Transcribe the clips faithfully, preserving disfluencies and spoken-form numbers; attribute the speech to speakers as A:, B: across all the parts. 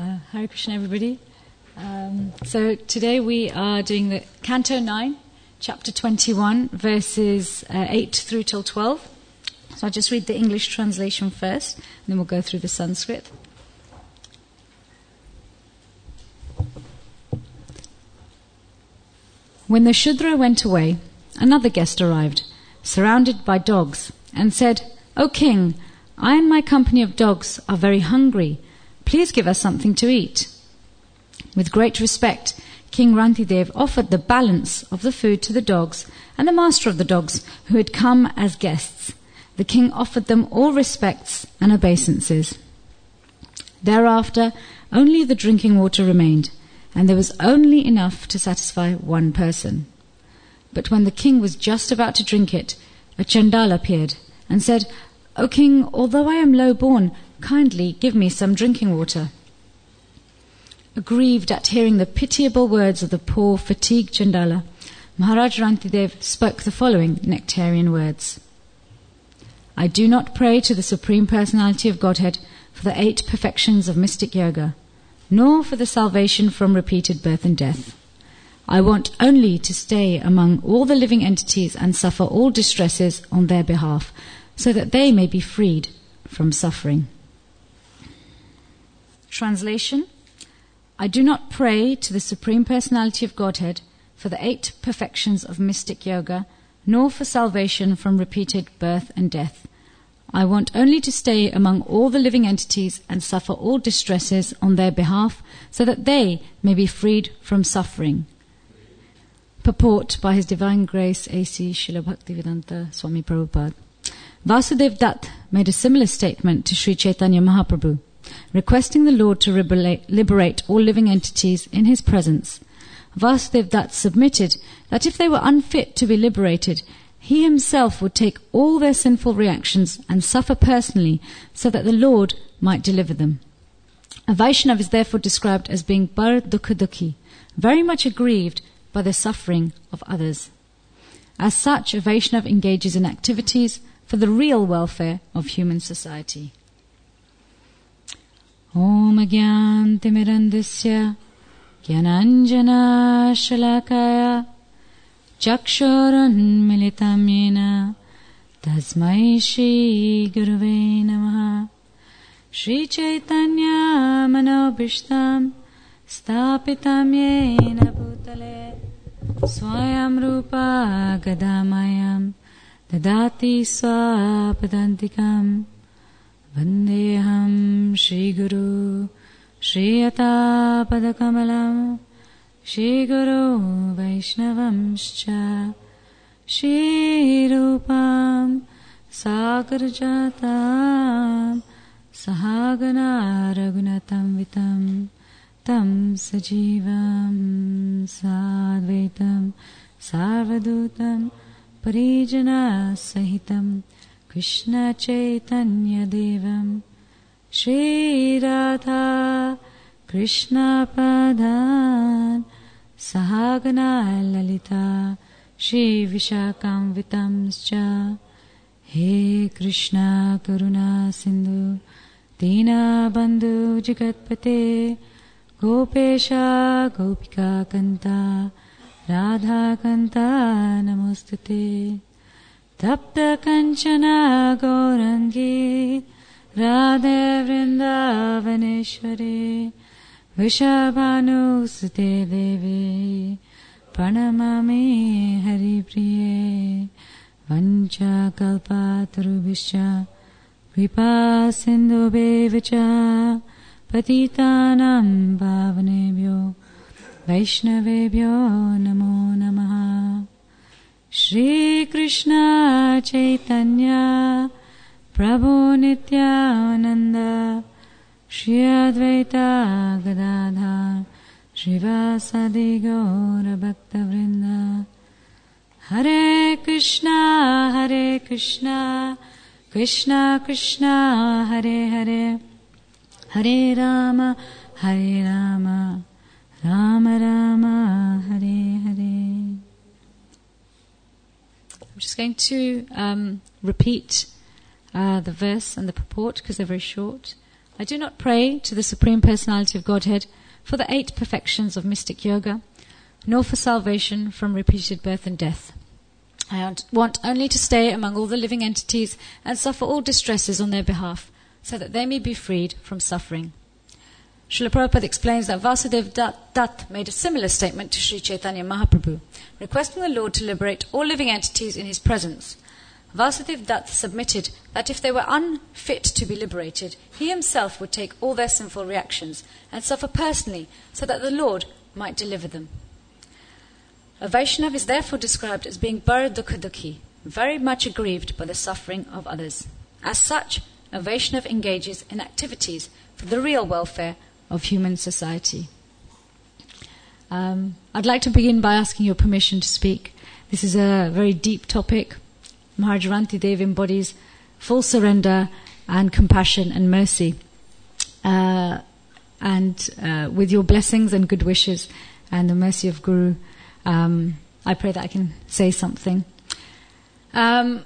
A: Uh, Hare Krishna, everybody. Um, so today we are doing the Canto nine, Chapter twenty-one, verses uh, eight through till twelve. So I'll just read the English translation first, and then we'll go through the Sanskrit. When the Shudra went away, another guest arrived, surrounded by dogs, and said, "O king, I and my company of dogs are very hungry. Please give us something to eat." With great respect, King Rantidev offered the balance of the food to the dogs and the master of the dogs, who had come as guests. The king offered them all respects and obeisances. Thereafter, only the drinking water remained, and there was only enough to satisfy one person. But when the king was just about to drink it, a Chandala appeared and said, "O king, although I am low-born, kindly give me some drinking water." Aggrieved at hearing the pitiable words of the poor, fatigued Chandala, Maharaj Rantidev spoke the following nectarian words. "I do not pray to the Supreme Personality of Godhead for the eight perfections of mystic yoga, nor for the salvation from repeated birth and death. I want only to stay among all the living entities and suffer all distresses on their behalf, so that they may be freed from suffering." Translation: I do not pray to the Supreme Personality of Godhead for the eight perfections of mystic yoga, nor for salvation from repeated birth and death. I want only to stay among all the living entities and suffer all distresses on their behalf, so that they may be freed from suffering. Purport by His Divine Grace A C Srila Bhaktivedanta Swami Prabhupada. Vasudev Dutt made a similar statement to Sri Chaitanya Mahaprabhu, requesting the Lord to liberate all living entities in his presence. Vasudev Dutt submitted that if they were unfit to be liberated, he himself would take all their sinful reactions and suffer personally so that the Lord might deliver them. A Vaishnav is therefore described as being bar dukha dukhi, very much aggrieved by the suffering of others. As such, a Vaishnav engages in activities for the real welfare of human society. Om Agyan Timirandasya Gyananjana Shalakaya Chakshurun Militam Yena Tasmai Shri Guruve Namaha. Shri Chaitanya Manobishtam Stapitam Yena Bhutale Swayam Rupa Gadamayam Dadati Swapadantikam. Vandeham Shri Guru Shri Yata Padakamalam Shri Guru Vaishnavamscha Shri Rupam Sagarjatam Sahagana Raghunatam Vitam Tam Sajivam Sadvaitam Sarvadutam Parijana Sahitam Krishna Chaitanya Devam Shri Radha Krishna Padhan Sahagana Lalita Shri Vishakam Vitamscha. He Krishna Karuna Sindhu Dina Bandhu Jagatpate Gopesha Gopika Kanta Radha Kanta Namostate. Tapta Kanchana Gaurangi Radhe Vrindavaneshwari Vishabhanu Sute Devi Pranamami Hari Priye. Vancha Kalpatarubhischa Kripa Sindhu Bevacha Patitanam Bhavanebhyo Vaishnavebhyo Namo Namaha. Shri Krishna Chaitanya Prabhu Nityananda Shri Advaita Gadadhar Srivasadi Gaura Bhakta Vrinda. Hare Krishna Hare Krishna Krishna Krishna Hare Hare Hare Rama Hare Rama Rama Rama Hare Hare. I'm just going to um, repeat uh, the verse and the purport because they're very short. I do not pray to the Supreme Personality of Godhead for the eight perfections of mystic yoga, nor for salvation from repeated birth and death. I want only to stay among all the living entities and suffer all distresses on their behalf, so that they may be freed from suffering. Srila Prabhupada explains that Vasudev Dutt made a similar statement to Sri Chaitanya Mahaprabhu, requesting the Lord to liberate all living entities in his presence. Vasudev Dutt submitted that if they were unfit to be liberated, he himself would take all their sinful reactions and suffer personally so that the Lord might deliver them. A Vaishnav is therefore described as being bar dukha dukhi, very much aggrieved by the suffering of others. As such, a Vaishnav engages in activities for the real welfare of human society. Um, I'd like to begin by asking your permission to speak. This is a very deep topic. Maharaj Rantidev embodies full surrender and compassion and mercy. Uh, and uh, with your blessings and good wishes and the mercy of Guru, um, I pray that I can say something. Um,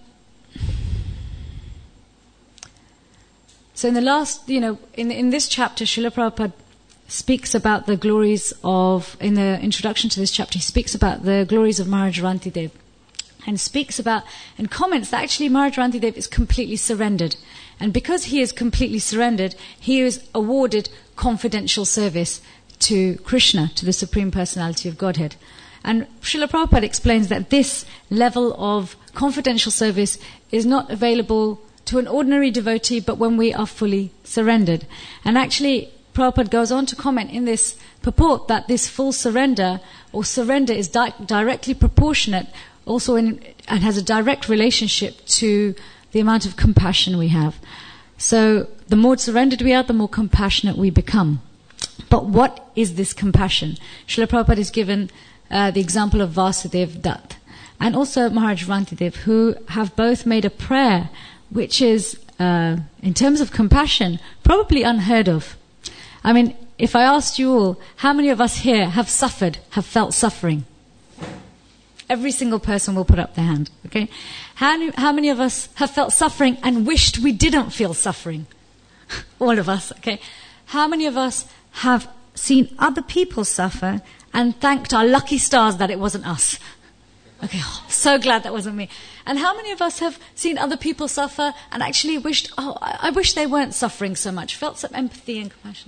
A: so in the last, you know, in, in this chapter, Srila Prabhupada speaks about the glories of, in the introduction to this chapter, he speaks about the glories of Maharaj Rantidev. And speaks about, and comments that actually Maharaj Rantidev is completely surrendered. And because he is completely surrendered, he is awarded confidential service to Krishna, to the Supreme Personality of Godhead. And Srila Prabhupada explains that this level of confidential service is not available to an ordinary devotee, but when we are fully surrendered. And actually, Prabhupada goes on to comment in this purport that this full surrender, or surrender, is di- directly proportionate also in, and has a direct relationship to the amount of compassion we have. So the more surrendered we are, the more compassionate we become. But what is this compassion? Srila Prabhupada is given uh, the example of Vasudev Dutt and also Maharaj Rantidev, who have both made a prayer which is, uh, in terms of compassion, probably unheard of. I mean, if I asked you all, how many of us here have suffered, have felt suffering? Every single person will put up their hand, okay? How, how many of us have felt suffering and wished we didn't feel suffering? All of us, okay? How many of us have seen other people suffer and thanked our lucky stars that it wasn't us? Okay, oh, so glad that wasn't me. And how many of us have seen other people suffer and actually wished, oh, I, I wish they weren't suffering so much, felt some empathy and compassion?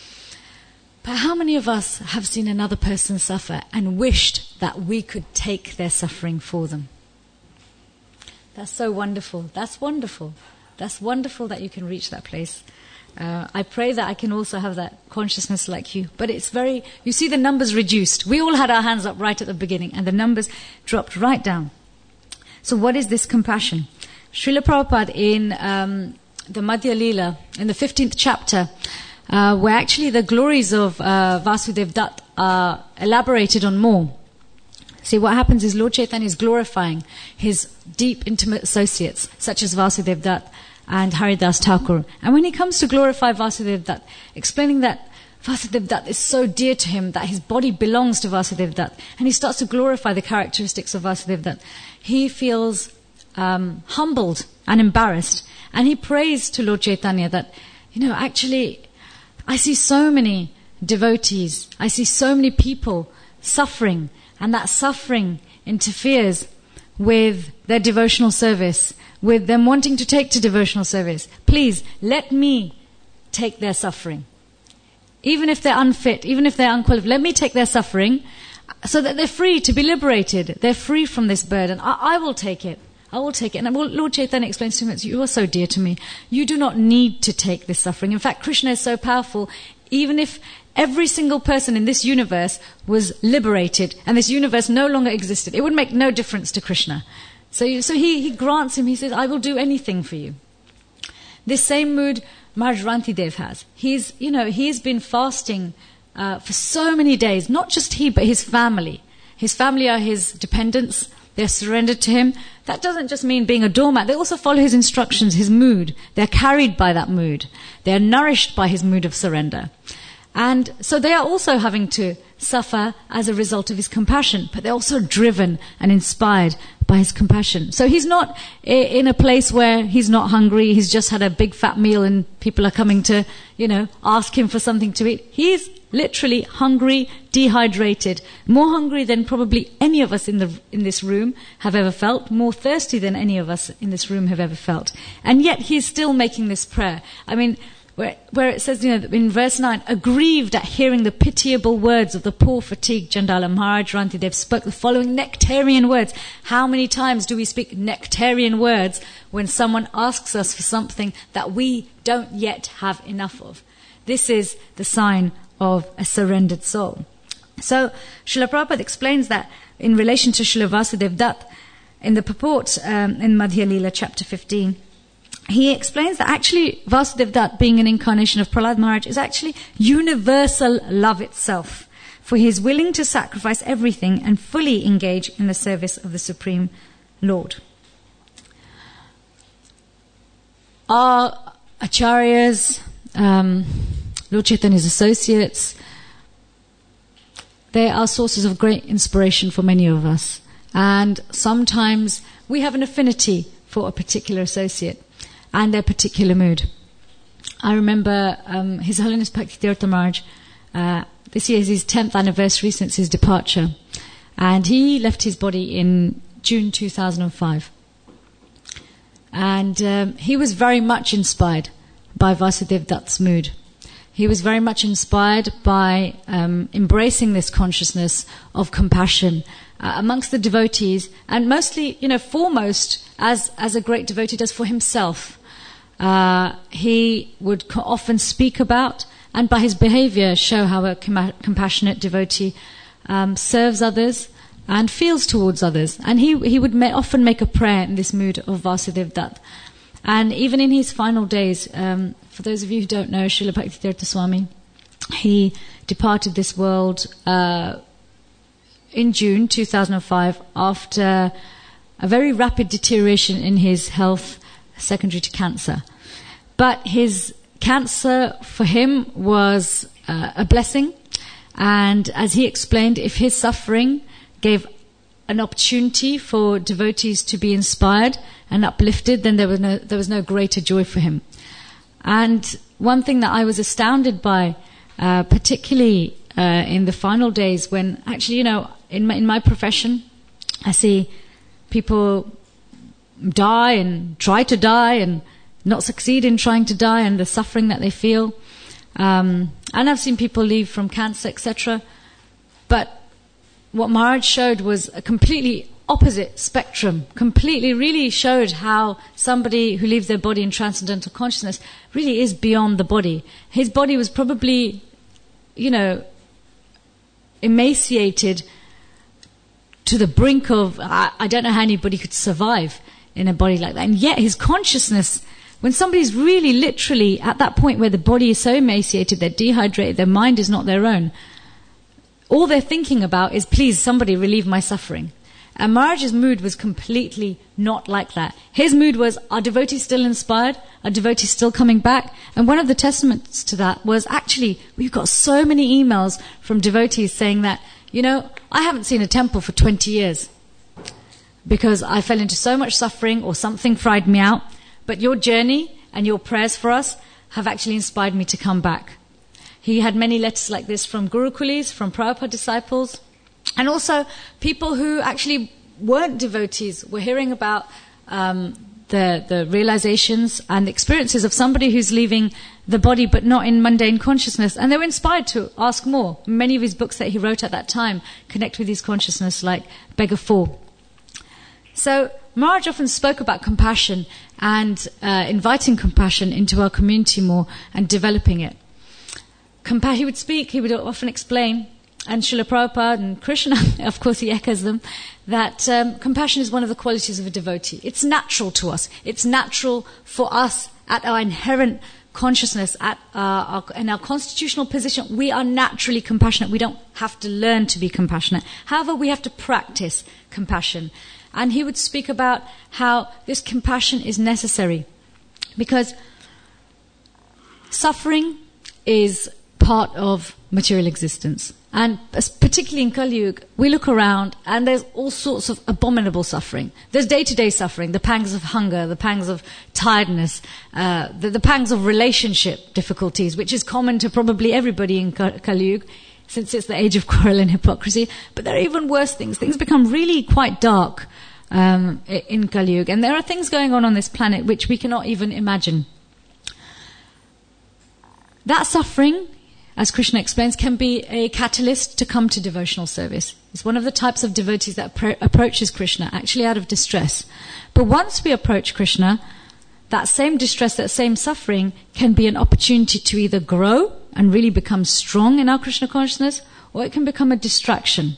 A: But how many of us have seen another person suffer and wished that we could take their suffering for them? That's so wonderful. That's wonderful. That's wonderful that you can reach that place. Uh, I pray that I can also have that consciousness like you. But it's very, you see the numbers reduced. We all had our hands up right at the beginning and the numbers dropped right down. So what is this compassion? Srila Prabhupada in um, the Madhya Leela, in the fifteenth chapter, Uh, where actually the glories of uh, Vasudev Dutt are elaborated on more. See, what happens is Lord Chaitanya is glorifying his deep, intimate associates, such as Vasudev Dutt and Haridas Thakur. And when he comes to glorify Vasudev Dutt, explaining that Vasudev Dutt is so dear to him that his body belongs to Vasudev Dutt, and he starts to glorify the characteristics of Vasudev Dutt, he feels um, humbled and embarrassed. And he prays to Lord Chaitanya that, you know, actually, I see so many devotees, I see so many people suffering, and that suffering interferes with their devotional service, with them wanting to take to devotional service. Please, let me take their suffering. Even if they're unfit, even if they're unqualified, let me take their suffering so that they're free to be liberated. They're free from this burden. I, I will take it. I will take it. And Lord Chaitanya explains to him, you are so dear to me. You do not need to take this suffering. In fact, Krishna is so powerful. Even if every single person in this universe was liberated and this universe no longer existed, it would make no difference to Krishna. So, so he, he grants him, he says, I will do anything for you. This same mood Maharaj Rantidev has. He's, you know, he's been fasting uh, for so many days. Not just he, but his family. His family are his dependents. They're surrendered to him. That doesn't just mean being a doormat. They also follow his instructions, his mood. They're carried by that mood. They're nourished by his mood of surrender. And so they are also having to suffer as a result of his compassion, but they're also driven and inspired by his compassion. So he's not in a place where he's not hungry, he's just had a big fat meal and people are coming to, you know, ask him for something to eat. He's literally hungry, dehydrated, more hungry than probably any of us in the in this room have ever felt, more thirsty than any of us in this room have ever felt. And yet he's still making this prayer. I mean, Where, where it says, you know, in verse nine, aggrieved at hearing the pitiable words of the poor, fatigued Chandala, Maharaj Rantidev spoke the following nectarian words. How many times do we speak nectarian words when someone asks us for something that we don't yet have enough of? This is the sign of a surrendered soul. So, Srila Prabhupada explains that in relation to Srila Vasudev Dutt, in the purport um, in Madhya Leela, chapter fifteen, he explains that actually Vasudev Dutt, being an incarnation of Prahlad Maharaj, is actually universal love itself. For he is willing to sacrifice everything and fully engage in the service of the Supreme Lord. Our acharyas, um, Lord Chaitanya's associates, they are sources of great inspiration for many of us. And sometimes we have an affinity for a particular associate and their particular mood. I remember um, His Holiness Bhaktitirtha Maharaj, uh, this year is his tenth anniversary since his departure, and he left his body in June two thousand five. And um, he was very much inspired by Vasudev Dutt's mood. He was very much inspired by um, embracing this consciousness of compassion uh, amongst the devotees, and mostly, you know, foremost, as, as a great devotee does for himself. Uh, he would co- often speak about, and by his behavior show how a com- compassionate devotee um, serves others and feels towards others. And he he would ma- often make a prayer in this mood of Vasudev Dutt. And even in his final days, um, for those of you who don't know, Srila Bhaktitirtha Swami, he departed this world uh, in June two thousand five after a very rapid deterioration in his health secondary to cancer. But his cancer for him was uh, a blessing, and as he explained, if his suffering gave an opportunity for devotees to be inspired and uplifted, then there was no there was no greater joy for him. And one thing that I was astounded by, uh, particularly uh, in the final days, when actually, you know, in my, in my profession, I see people die and try to die and not succeed in trying to die, and the suffering that they feel. Um, and I've seen people leave from cancer, et cetera. But what Maharaj showed was a completely opposite spectrum, completely really showed how somebody who leaves their body in transcendental consciousness really is beyond the body. His body was probably, you know, emaciated to the brink of, I, I don't know how anybody could survive in a body like that. And yet his consciousness, when somebody's really literally at that point where the body is so emaciated, they're dehydrated, their mind is not their own, all they're thinking about is, please, somebody relieve my suffering. And Maharaj's mood was completely not like that. His mood was, are devotees still inspired? Are devotees still coming back? And one of the testaments to that was, actually, we've got so many emails from devotees saying that, you know, I haven't seen a temple for twenty years because I fell into so much suffering or something fried me out. But your journey and your prayers for us have actually inspired me to come back. He had many letters like this from Gurukulis, from Prabhupada disciples, and also people who actually weren't devotees were hearing about um, the, the realizations and experiences of somebody who's leaving the body but not in mundane consciousness. And they were inspired to ask more. Many of his books that he wrote at that time connect with his consciousness, like Beggar Four. So Maharaj often spoke about compassion and uh, inviting compassion into our community more and developing it. Compa- he would speak, he would often explain, and Srila Prabhupada and Krishna, of course he echoes them, that um, compassion is one of the qualities of a devotee. It's natural to us. It's natural for us at our inherent consciousness, at uh, our, in our constitutional position. We are naturally compassionate. We don't have to learn to be compassionate. However, we have to practice compassion. And he would speak about how this compassion is necessary because suffering is part of material existence. And particularly in Kali Yuga, we look around and there's all sorts of abominable suffering. There's day-to-day suffering, the pangs of hunger, the pangs of tiredness, uh, the, the pangs of relationship difficulties, which is common to probably everybody in Kali Yuga, since it's the age of quarrel and hypocrisy. But there are even worse things. Things become really quite dark um, in Kali Yuga. And there are things going on on this planet which we cannot even imagine. That suffering, as Krishna explains, can be a catalyst to come to devotional service. It's one of the types of devotees that appro- approaches Krishna, actually out of distress. But once we approach Krishna, that same distress, that same suffering can be an opportunity to either grow and really become strong in our Krishna consciousness, or it can become a distraction.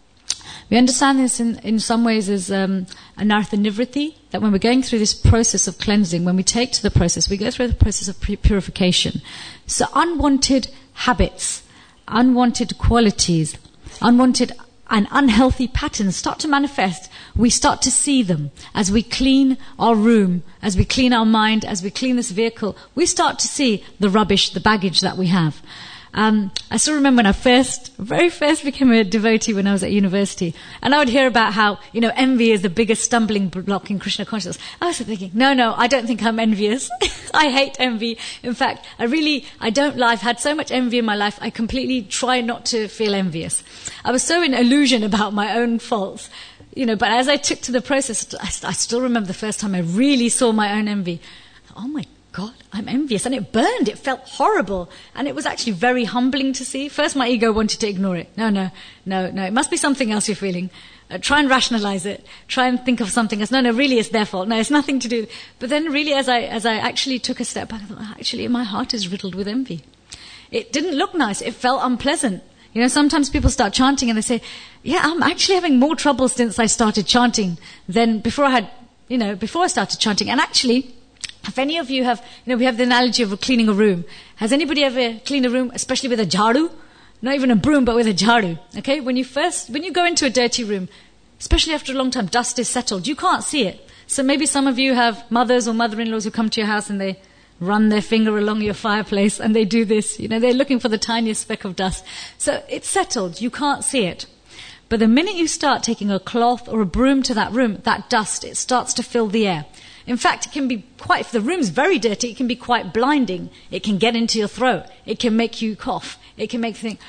A: We understand this in, in some ways as um, anartha nivritti, that when we're going through this process of cleansing, when we take to the process, we go through the process of purification. So unwanted habits, unwanted qualities, unwanted and unhealthy patterns start to manifest. We start to see them as we clean our room, as we clean our mind, as we clean this vehicle. We start to see the rubbish, the baggage that we have. Um, I still remember when I first, very first became a devotee when I was at university, and I would hear about how, you know, envy is the biggest stumbling block in Krishna consciousness. I was thinking, no, no, I don't think I'm envious. I hate envy. In fact, I really, I don't lie. I've had so much envy in my life, I completely try not to feel envious. I was so in illusion about my own faults, you know, but as I took to the process, I, I still remember the first time I really saw my own envy. Oh my God, I'm envious. And it burned. It felt horrible. And it was actually very humbling to see. First, my ego wanted to ignore it. No, no, no, no. It must be something else you're feeling. Uh, try and rationalize it. Try and think of something else. No, no, really it's their fault. No, it's nothing to do. But then really as I, as I actually took a step back, I thought, actually my heart is riddled with envy. It didn't look nice. It felt unpleasant. You know, sometimes people start chanting and they say, yeah, I'm actually having more trouble since I started chanting than before I had, you know, before I started chanting. And actually, if any of you have, you know, we have the analogy of cleaning a room. Has anybody ever cleaned a room, especially with a jharu? Not even a broom, but with a jharu. Okay? When you first, when you go into a dirty room, especially after a long time, dust is settled. You can't see it. So maybe some of you have mothers or mother-in-laws who come to your house and they run their finger along your fireplace and they do this. You know, they're looking for the tiniest speck of dust. So it's settled. You can't see it. But the minute you start taking a cloth or a broom to that room, that dust, it starts to fill the air. In fact, it can be quite, if the room's very dirty, it can be quite blinding. It can get into your throat. It can make you cough. It can make you think,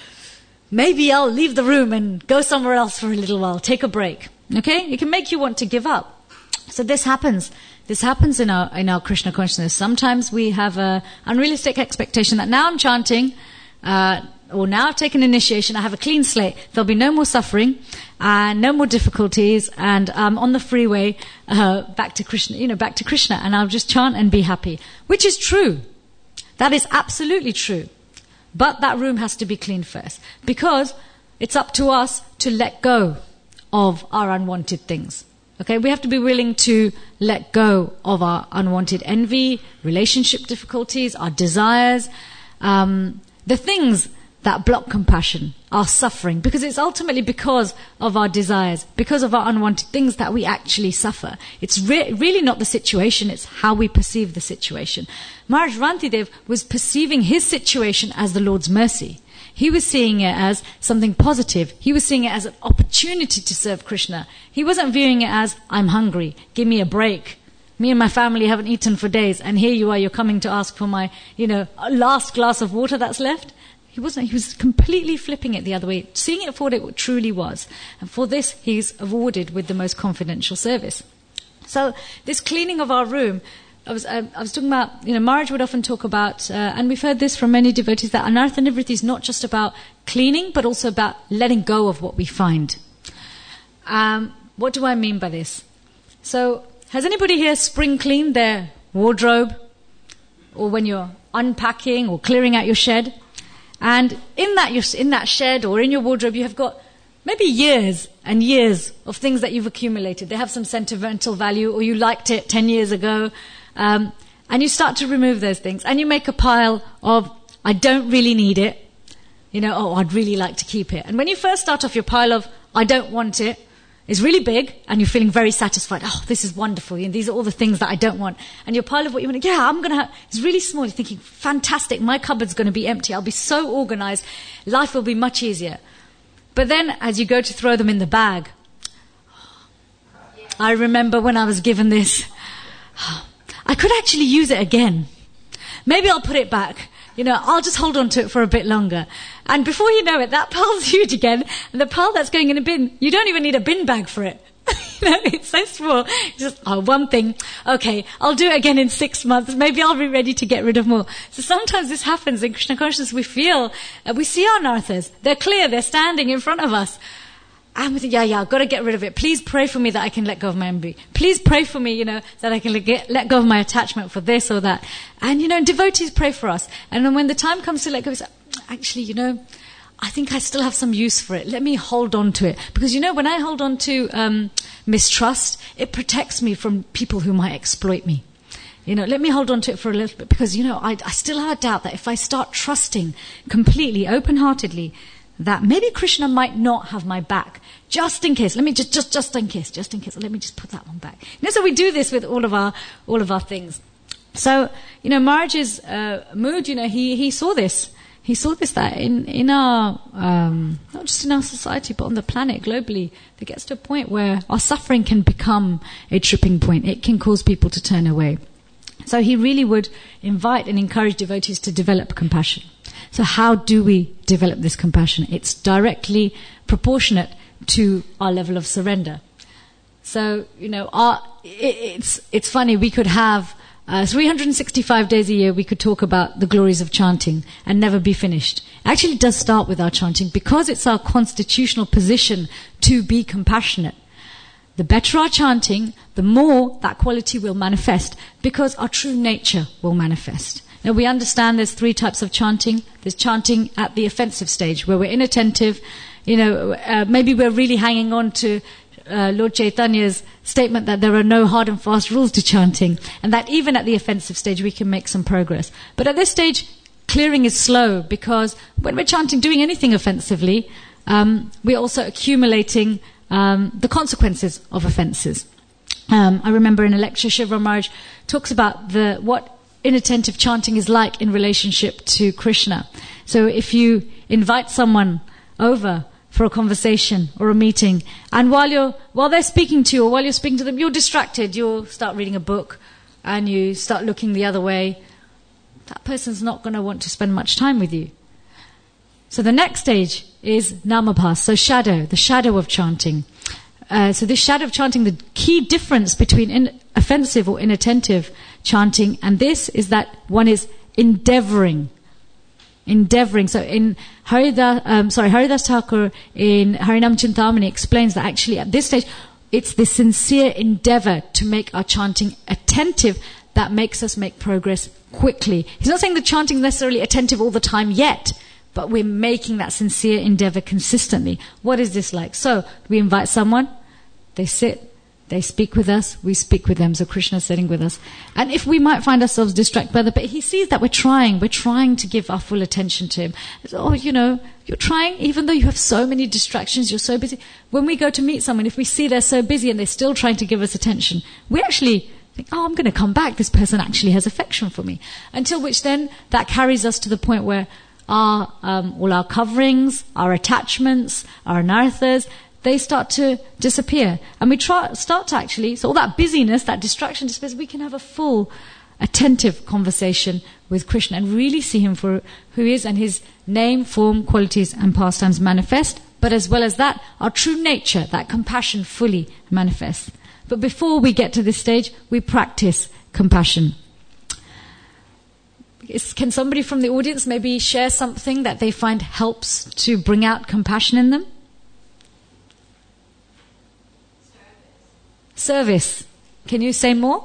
A: maybe I'll leave the room and go somewhere else for a little while, take a break. Okay? It can make you want to give up. So this happens. This happens in our, in our Krishna consciousness. Sometimes we have an unrealistic expectation that now I'm chanting, uh, or now I've taken initiation, I have a clean slate, there'll be no more suffering, and no more difficulties, and I'm on the freeway, uh, back to Krishna, you know, back to Krishna, and I'll just chant and be happy. Which is true. That is absolutely true. But that room has to be cleaned first. Because it's up to us to let go of our unwanted things. Okay, we have to be willing to let go of our unwanted envy, relationship difficulties, our desires, um, the things that block compassion, our suffering, because it's ultimately because of our desires, because of our unwanted things that we actually suffer. It's re- really not the situation, it's how we perceive the situation. Maharaj Rantidev was perceiving his situation as the Lord's mercy. He was seeing it as something positive. He was seeing it as an opportunity to serve Krishna. He wasn't viewing it as, I'm hungry, give me a break. Me and my family haven't eaten for days, and here you are, you're coming to ask for my, you know, last glass of water that's left. He wasn't, he was completely flipping it the other way, seeing it for what it truly was. And for this, he's awarded with the most confidential service. So this cleaning of our room, I was, uh, I was talking about, you know, Maharaj would often talk about, uh, and we've heard this from many devotees, that anartha nivritti is not just about cleaning, but also about letting go of what we find. Um, what do I mean by this? So, has anybody here spring cleaned their wardrobe? Or when you're unpacking or clearing out your shed? And in that, in that shed or in your wardrobe, you have got maybe years and years of things that you've accumulated. They have some sentimental value, or you liked it ten years ago. Um, and you start to remove those things. And you make a pile of, I don't really need it. You know, oh, I'd really like to keep it. And when you first start off your pile of, I don't want it, is really big and you're feeling very satisfied. Oh, this is wonderful. You know, these are all the things that I don't want. And your pile of what you want, yeah, I'm going to have, it's really small. You're thinking, fantastic, my cupboard's going to be empty. I'll be so organized. Life will be much easier. But then as you go to throw them in the bag, I remember when I was given this, I could actually use it again. Maybe I'll put it back. You know, I'll just hold on to it for a bit longer. And before you know it, that pile's huge again. And the pile that's going in a bin, you don't even need a bin bag for it. You know, it's so small. It's just, oh, one thing. Okay, I'll do it again in six months. Maybe I'll be ready to get rid of more. So sometimes this happens in Krishna consciousness. We feel, uh, we see our narthas. They're clear. They're standing in front of us. And we think, yeah, yeah, I've got to get rid of it. Please pray for me that I can let go of my envy. Please pray for me, you know, that I can let, get, let go of my attachment for this or that. And, you know, devotees pray for us. And then when the time comes to let go, we say, actually, you know, I think I still have some use for it. Let me hold on to it. Because, you know, when I hold on to um, mistrust, it protects me from people who might exploit me. You know, let me hold on to it for a little bit. Because, you know, I, I still have a doubt that if I start trusting completely, open-heartedly, that maybe Krishna might not have my back, just in case. Let me just, just, just in case, just in case. Let me just put that one back. You know, so we do this with all of our, all of our things. So, you know, Maharaj's uh, mood, you know, he, he saw this. He saw this, that in, in our, um, not just in our society, but on the planet globally, it gets to a point where our suffering can become a tripping point. It can cause people to turn away. So he really would invite and encourage devotees to develop compassion. So how do we develop this compassion? It's directly proportionate to our level of surrender. So, you know, our, it, it's, it's funny, we could have uh, three hundred sixty-five days a year, we could talk about the glories of chanting and never be finished. It actually does start with our chanting because it's our constitutional position to be compassionate. The better our chanting, the more that quality will manifest because our true nature will manifest. Now, we understand there's three types of chanting. There's chanting at the offensive stage, where we're inattentive. You know, uh, maybe we're really hanging on to uh, Lord Chaitanya's statement that there are no hard and fast rules to chanting, and that even at the offensive stage we can make some progress. But at this stage, clearing is slow, because when we're chanting, doing anything offensively, um, we're also accumulating um, the consequences of offenses. Um, I remember in a lecture, Shiva Maharaj talks about the what inattentive chanting is like in relationship to Krishna. So if you invite someone over for a conversation or a meeting, and while you're while they're speaking to you or while you're speaking to them, you're distracted, you'll start reading a book and you start looking the other way, that person's not going to want to spend much time with you. So the next stage is namabhas, so shadow, the shadow of chanting. Uh, so this shadow of chanting, the key difference between in, offensive or inattentive chanting and this is that one is endeavoring. Endeavoring. So in Haridas, um, sorry, Haridas Thakur in Harinam Chintamani explains that actually at this stage, it's the sincere endeavor to make our chanting attentive that makes us make progress quickly. He's not saying the chanting necessarily attentive all the time yet, but we're making that sincere endeavor consistently. What is this like? So we invite someone, they sit, they speak with us, we speak with them. So Krishna is sitting with us. And if we might find ourselves distracted by the, but he sees that we're trying, we're trying to give our full attention to him. Oh, you know, you're trying, even though you have so many distractions, you're so busy. When we go to meet someone, if we see they're so busy and they're still trying to give us attention, we actually think, oh, I'm going to come back. This person actually has affection for me. Until which then that carries us to the point where our, um, all our coverings, our attachments, our anarthas, they start to disappear. And we try, start to actually, so all that busyness, that distraction disappears, we can have a full, attentive conversation with Krishna and really see him for who he is, and his name, form, qualities and pastimes manifest. But as well as that, our true nature, that compassion fully manifests. But before we get to this stage, we practice compassion. Is, can somebody from the audience maybe share something that they find helps to bring out compassion in them? Service. Service. Can you say more?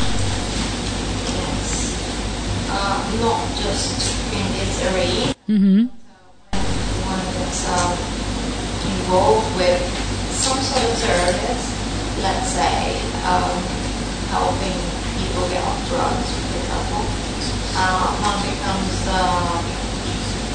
B: Yes. Uh, not just in this area.
A: Mm-hmm.
B: One that's uh, involved with some sort of service. Let's say um, helping people get off drugs, for example. Uh, one becomes uh,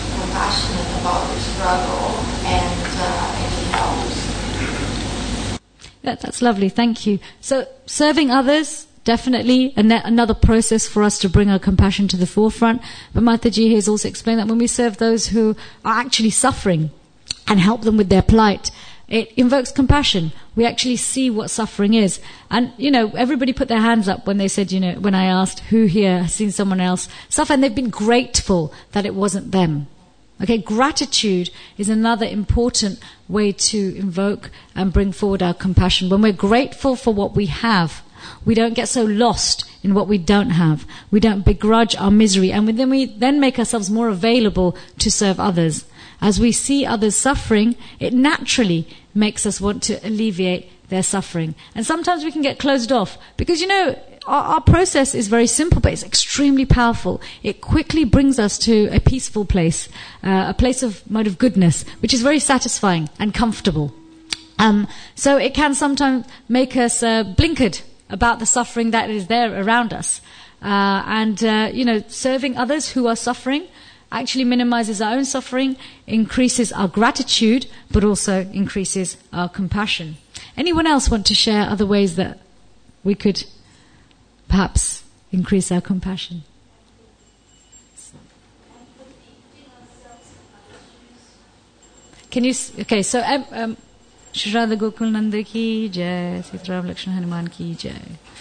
B: compassionate about the struggle and, uh, and he helps.
A: Yeah, that's lovely. Thank you. So serving others, definitely an- another process for us to bring our compassion to the forefront. But Mataji has also explained that when we serve those who are actually suffering and help them with their plight, it invokes compassion. We actually see what suffering is. And, you know, everybody put their hands up when they said, you know, when I asked who here has seen someone else suffer, and they've been grateful that it wasn't them. Okay, gratitude is another important way to invoke and bring forward our compassion. When we're grateful for what we have, we don't get so lost in what we don't have. We don't begrudge our misery, and then we then make ourselves more available to serve others. As we see others suffering, it naturally makes us want to alleviate their suffering. And sometimes we can get closed off because, you know, our, our process is very simple, but it's extremely powerful. It quickly brings us to a peaceful place, uh, a place of mode of goodness, which is very satisfying and comfortable. Um, so it can sometimes make us uh, blinkered about the suffering that is there around us. Uh, and, uh, you know, serving others who are suffering actually minimizes our own suffering, increases our gratitude, but also increases our compassion. Anyone else want to share other ways that we could perhaps increase our compassion? Can you, okay, so um, um, Shri Radha Gokul Nanda ki jai, Sitaram Lakshman Hanuman ki jai.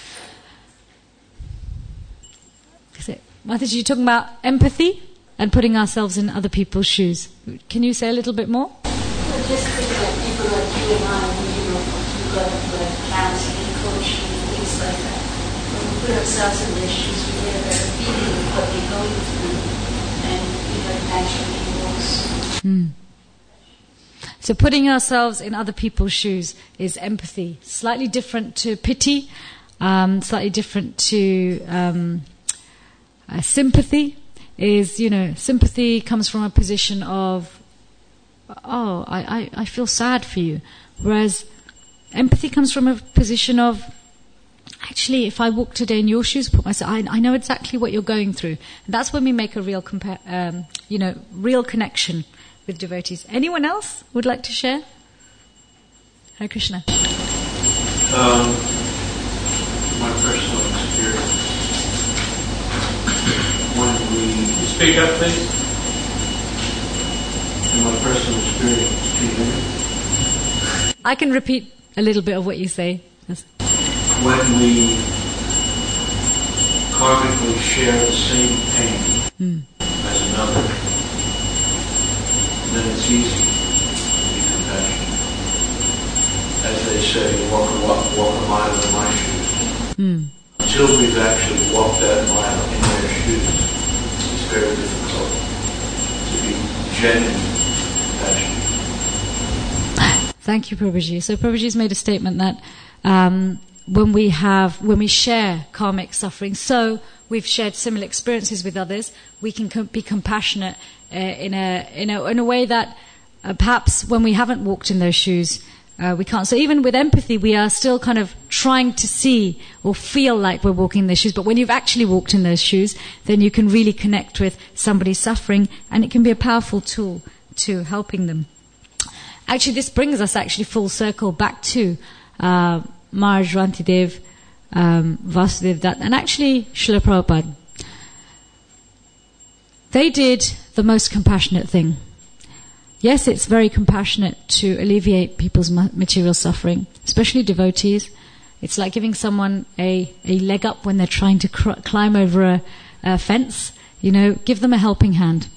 A: Mataji, you're talking about empathy and putting ourselves in other people's shoes. Can you say a little bit more?
C: Well, just think that people like you and I, you know, we've got like counseling, coaching, and things like that. When we put ourselves in their shoes, we get a better feeling of what they're going through, and we have naturally emotions.
A: Mm. So putting ourselves in other people's shoes is empathy. Slightly different to pity, um, slightly different to um, uh, sympathy. Is, you know, sympathy comes from a position of, oh, I, I, I feel sad for you. Whereas empathy comes from a position of, actually, if I walk today in your shoes, put myself, I, I know exactly what you're going through. And that's when we make a real, compa- um, you know, real connection with devotees. Anyone else would like to share? Hare Krishna.
D: Um, my personal experience. When we speak up, please. In my personal experience, do you hear me?
A: I can repeat a little bit of what you say. Yes.
D: When we karmically share the same pain
A: mm.
D: as another, then it's easy to be compassionate. As they say, walk a, walk, walk a mile in my shoes.
A: Mm.
D: Until we've actually walked that mile in their shoes, it's very difficult to be genuinely compassionate.
A: Thank you, Prabhuji. So Prabhuji's made a statement that um, when we have, when we share karmic suffering, so we've shared similar experiences with others, we can com- be compassionate uh, in a in a in a way that uh, perhaps when we haven't walked in those shoes, Uh, we can't. So even with empathy, we are still kind of trying to see or feel like we're walking in those shoes. But when you've actually walked in those shoes, then you can really connect with somebody suffering, and it can be a powerful tool to helping them. Actually, this brings us actually full circle back to uh, Maharaj Rantidev, um, Vasudev Dutt, and actually Srila Prabhupada. They did the most compassionate thing. Yes, it's very compassionate to alleviate people's material suffering, especially devotees. It's like giving someone a, a leg up when they're trying to cr- climb over a, a fence. You know, give them a helping hand.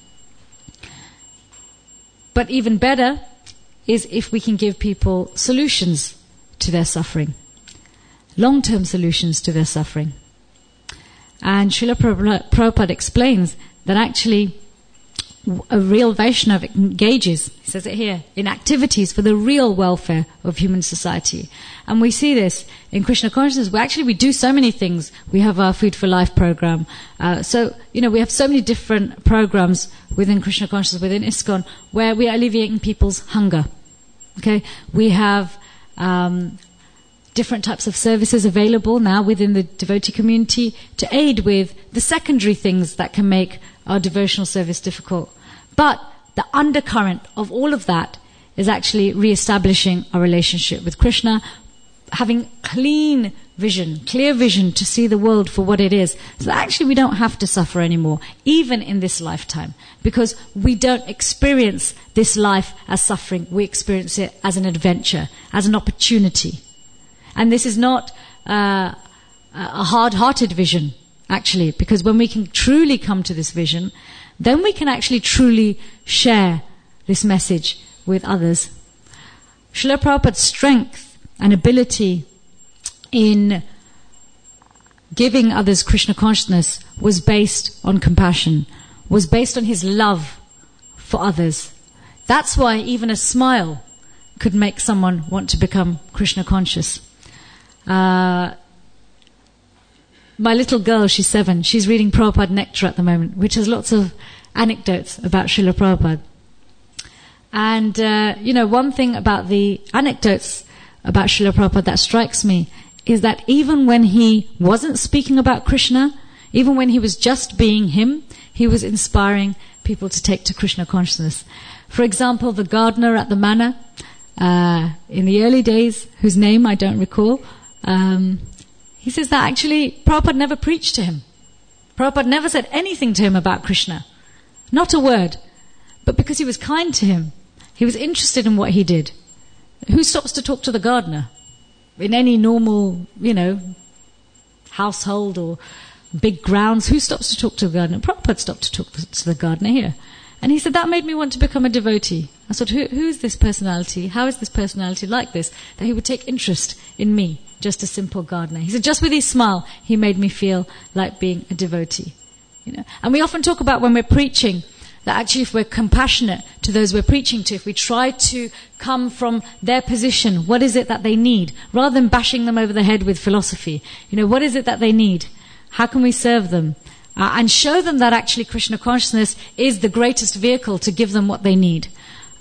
A: But even better is if we can give people solutions to their suffering, long-term solutions to their suffering. And Srila Prabhupada explains that actually a real Vaishnava engages, he says it here, in activities for the real welfare of human society. And we see this in Krishna consciousness. We actually, we do so many things. We have our Food for Life program. Uh, so, you know, we have so many different programs within Krishna consciousness, within ISKCON, where we are alleviating people's hunger. Okay? We have um, different types of services available now within the devotee community to aid with the secondary things that can make our devotional service difficult. But the undercurrent of all of that is actually re-establishing our relationship with Krishna, having clean vision, clear vision to see the world for what it is. So actually we don't have to suffer anymore, even in this lifetime, because we don't experience this life as suffering. We experience it as an adventure, as an opportunity. And this is not uh, a hard-hearted vision, actually, because when we can truly come to this vision, then we can actually truly share this message with others. Srila Prabhupada's strength and ability in giving others Krishna consciousness was based on compassion, was based on his love for others. That's why even a smile could make someone want to become Krishna conscious. Uh, my little girl, she's seven, she's reading Prabhupada Nectar at the moment, which has lots of anecdotes about Srila Prabhupada. And, uh, you know, one thing about the anecdotes about Srila Prabhupada that strikes me is that even when he wasn't speaking about Krishna, even when he was just being him, he was inspiring people to take to Krishna consciousness. For example, the gardener at the manor, uh, in the early days, whose name I don't recall, um, he says that actually Prabhupada never preached to him. Prabhupada never said anything to him about Krishna. Not a word. But because he was kind to him, he was interested in what he did. Who stops to talk to the gardener? In any normal, you know, household or big grounds, who stops to talk to the gardener? Prabhupada stopped to talk to the gardener here. And he said, that made me want to become a devotee. I thought, who, who is this personality? How is this personality like this? That he would take interest in me, just a simple gardener. He said, just with his smile, he made me feel like being a devotee. You know? And we often talk about when we're preaching, that actually if we're compassionate to those we're preaching to, if we try to come from their position, what is it that they need? Rather than bashing them over the head with philosophy, you know, what is it that they need? How can we serve them? Uh, and show them that actually Krishna consciousness is the greatest vehicle to give them what they need.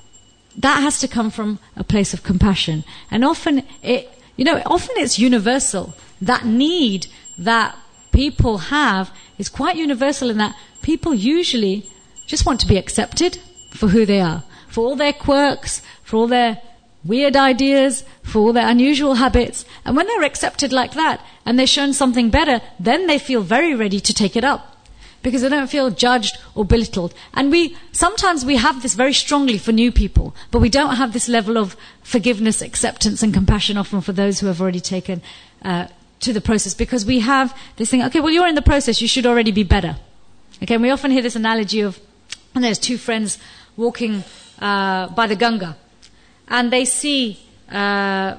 A: That has to come from a place of compassion. And often it, you know, often it's universal. That need that people have is quite universal in that people usually just want to be accepted for who they are, for all their quirks, for all their weird ideas, for all their unusual habits. And when they're accepted like that, and they're shown something better, then they feel very ready to take it up, because they don't feel judged or belittled. And we, sometimes we have this very strongly for new people, but we don't have this level of forgiveness, acceptance, and compassion often for those who have already taken uh, to the process, because we have this thing, okay, well, you're in the process, you should already be better. Okay, and we often hear this analogy of, and there's two friends walking uh, by the Ganga, and they see uh,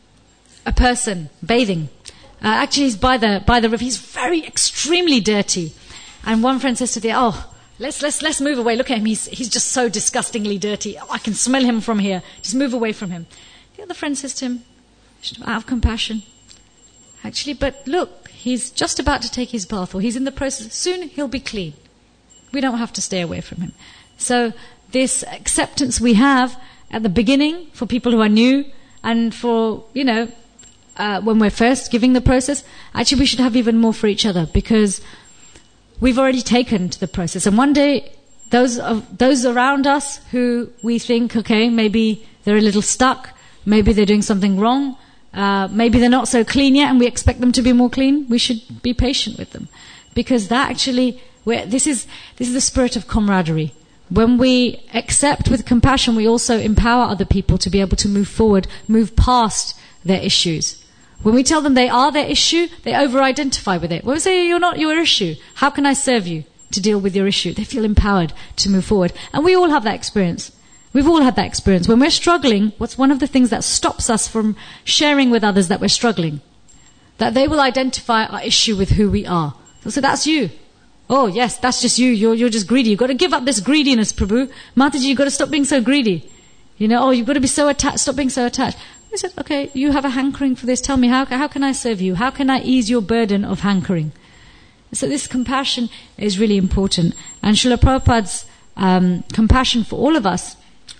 A: a person bathing. Uh, actually, he's by the by the river. He's very extremely dirty, and one friend says to the other, "Oh, let's let's let's move away. Look at him. He's he's just so disgustingly dirty. Oh, I can smell him from here. Just move away from him." The other friend says to him, out of compassion, "Actually, but look, he's just about to take his bath, or he's in the process. Soon he'll be clean. We don't have to stay away from him." So this acceptance we have at the beginning for people who are new, and for, you know, uh, when we're first giving the process, actually we should have even more for each other, because we've already taken to the process. And one day, those of, those around us who we think, okay, maybe they're a little stuck, maybe they're doing something wrong, uh, maybe they're not so clean yet, and we expect them to be more clean, we should be patient with them. Because that actually, we're, this is this is the spirit of camaraderie. When we accept with compassion, we also empower other people to be able to move forward, move past their issues. When we tell them they are their issue, they over-identify with it. When we say, you're not your issue, how can I serve you to deal with your issue? They feel empowered to move forward. And we all have that experience. We've all had that experience. When we're struggling, what's one of the things that stops us from sharing with others that we're struggling? That they will identify our issue with who we are. So that's you. Oh, yes, that's just you. You're, you're just greedy. You've got to give up this greediness, Prabhu. Mataji, you've got to stop being so greedy. You know, oh, you've got to be so attached. Stop being so attached. I said, okay, you have a hankering for this. Tell me, how, how can I serve you? How can I ease your burden of hankering? So this compassion is really important. And Srila Prabhupada's um, compassion for all of us,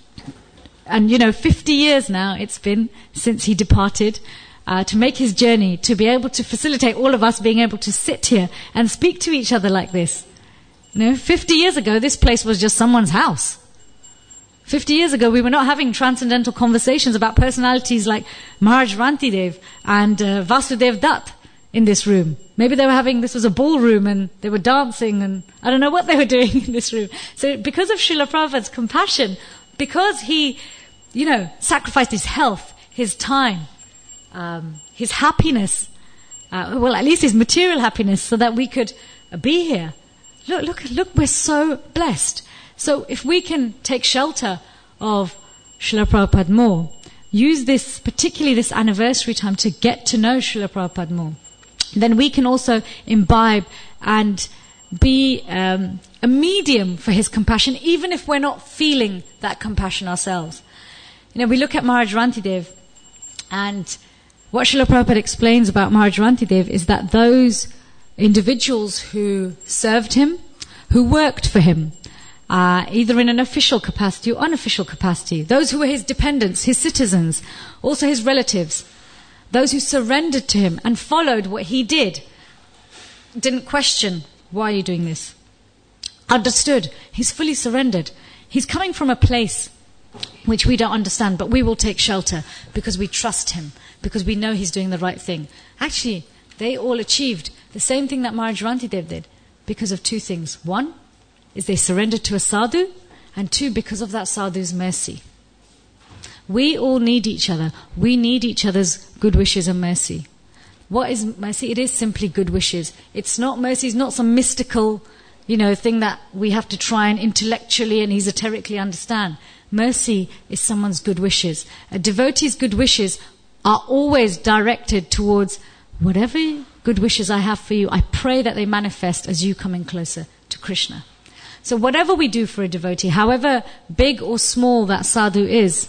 A: and, you know, fifty years now it's been since he departed, Uh, to make his journey, to be able to facilitate all of us being able to sit here and speak to each other like this. You know, fifty years ago, this place was just someone's house. Fifty years ago, we were not having transcendental conversations about personalities like Maharaj Rantidev and uh, Vasudev Dutt in this room. Maybe they were having, this was a ballroom and they were dancing and I don't know what they were doing in this room. So because of Srila Prabhupada's compassion, because he, you know, sacrificed his health, his time, um, his happiness, uh, well, at least his material happiness, so that we could uh, be here. Look, look, look, we're so blessed. So if we can take shelter of Srila Prabhupada more, use this, particularly this anniversary time, to get to know Srila Prabhupada more, then we can also imbibe and be um, a medium for his compassion, even if we're not feeling that compassion ourselves. You know, we look at Maharaj Rantidev, and what Srila Prabhupada explains about Maharaj Rantidev is that those individuals who served him, who worked for him, uh, either in an official capacity or unofficial capacity, those who were his dependents, his citizens, also his relatives, those who surrendered to him and followed what he did, didn't question, why are you doing this? Understood. He's fully surrendered. He's coming from a place which we don't understand, but we will take shelter because we trust him, because we know he's doing the right thing. Actually, they all achieved the same thing that Maharaj Rantidev did because of two things. One is they surrendered to a sadhu, and two, because of that sadhu's mercy. We all need each other. We need each other's good wishes and mercy. What is mercy? It is simply good wishes. It's not, mercy is not some mystical, you know, thing that we have to try and intellectually and esoterically understand. Mercy is someone's good wishes. A devotee's good wishes are always directed towards whatever good wishes I have for you, I pray that they manifest as you coming closer to Krishna. So whatever we do for a devotee, however big or small that sadhu is,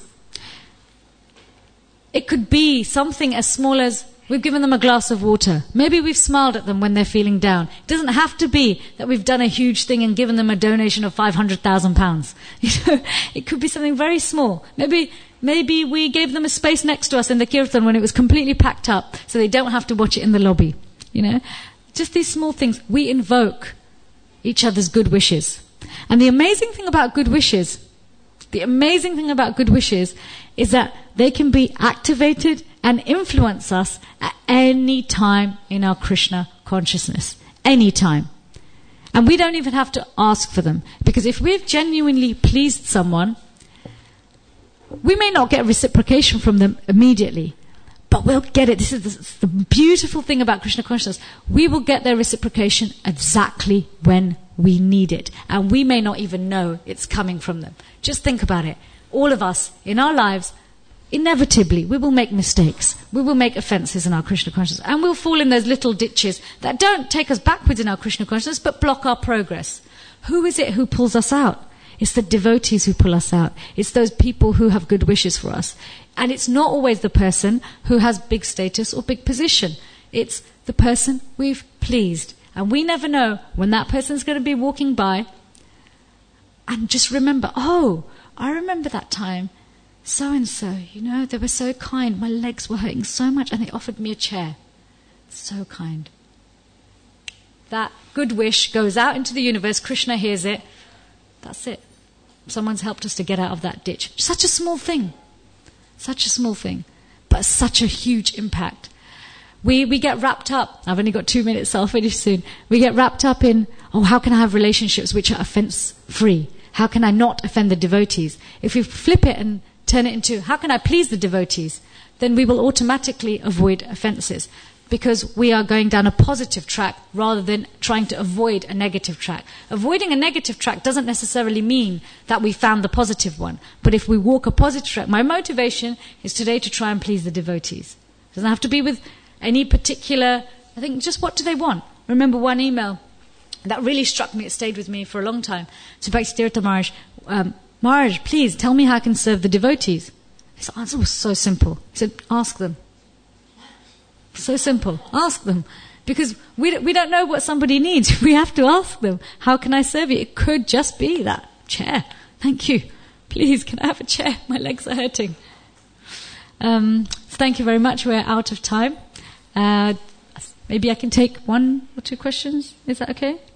A: it could be something as small as we've given them a glass of water. Maybe we've smiled at them when they're feeling down. It doesn't have to be that we've done a huge thing and given them a donation of five hundred thousand pounds. You know, it could be something very small. Maybe maybe we gave them a space next to us in the kirtan when it was completely packed up, so they don't have to watch it in the lobby. You know, just these small things. We invoke each other's good wishes. And the amazing thing about good wishes, the amazing thing about good wishes is that they can be activated and influence us at any time in our Krishna consciousness. Any time. And we don't even have to ask for them. Because if we've genuinely pleased someone, we may not get reciprocation from them immediately, but we'll get it. This is the, the beautiful thing about Krishna consciousness. We will get their reciprocation exactly when we need it. And we may not even know it's coming from them. Just think about it. All of us, in our lives, inevitably, we will make mistakes. We will make offenses in our Krishna consciousness. And we'll fall in those little ditches that don't take us backwards in our Krishna consciousness, but block our progress. Who is it who pulls us out? It's the devotees who pull us out. It's those people who have good wishes for us. And it's not always the person who has big status or big position. It's the person we've pleased. And we never know when that person's going to be walking by. And just remember, oh, I remember that time, so-and-so, you know, they were so kind. My legs were hurting so much and they offered me a chair. So kind. That good wish goes out into the universe. Krishna hears it. That's it. Someone's helped us to get out of that ditch. Such a small thing. Such a small thing. But such a huge impact. We we get wrapped up. I've only got two minutes, so I'll finish soon. We get wrapped up in, oh, how can I have relationships which are offense-free? How can I not offend the devotees? If we flip it and turn it into, how can I please the devotees? Then we will automatically avoid offenses. Because we are going down a positive track rather than trying to avoid a negative track. Avoiding a negative track doesn't necessarily mean that we found the positive one. But if we walk a positive track, my motivation is today to try and please the devotees. It doesn't have to be with any particular, I think just what do they want? Remember one email that really struck me, it stayed with me for a long time. To Bhakti-tirtha Maharaj, um, Maharaj, please tell me how I can serve the devotees. His answer was so simple. He said, ask them. So simple. Ask them. Because we, we don't know what somebody needs. We have to ask them, how can I serve you? It could just be that chair. Thank you. Please, can I have a chair? My legs are hurting. Um, so thank you very much. We're out of time. Uh, maybe I can take one or two questions. Is that okay?